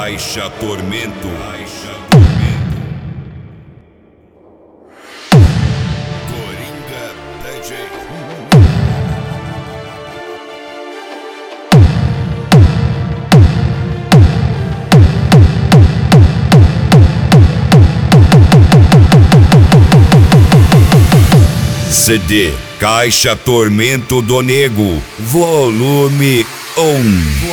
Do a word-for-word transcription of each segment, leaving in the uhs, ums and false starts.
Caixa Tormento. Coringa D J. C D Caixa Tormento do Nego, volume um.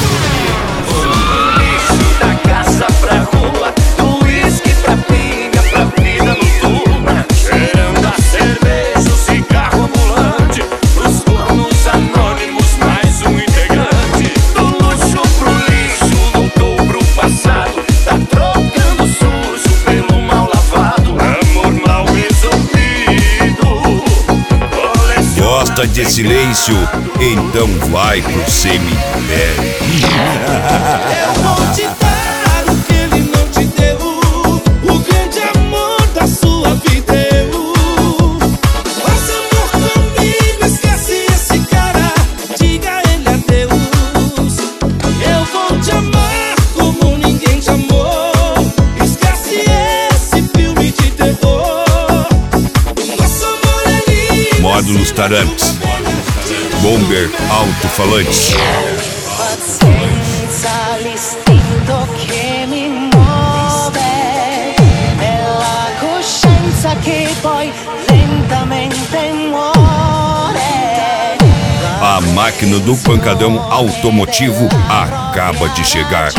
Da caça pra rua, do uísque pra pinga, pra vida noturna, cheirando a cerveja, o cigarro ambulante, pros cornos anônimos, mais um integrante. Do luxo pro lixo, voltou pro passado, tá trocando sujo pelo mal lavado, amor mal resolvido. Gosta de silêncio? Então vai pro cemitério. Eu vou te dar o que ele não te deu, o grande amor da sua vida. Eu faz amor comigo, esquece esse cara, diga ele adeus. Eu vou te amar como ninguém te amou, esquece esse filme de terror. Nosso amor é livre. Módulos Taramps, Bomber Alto-Falante. Pazienza, l'istinto che mi muove, è la coscienza che poi lentamente muore. A máquina do pancadão automotivo acaba de chegar.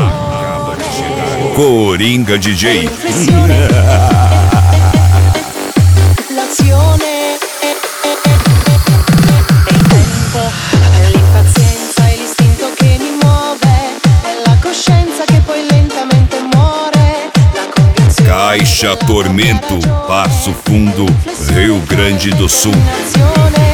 Coringa D J. L'azione è il tempo, è l'impazienza, è l'istinto che mi muove, è la coscienza che poi lentamente muore, la convinzione. Caixa Tormento, Passo Fundo, Rio Grande do Sul. L'azione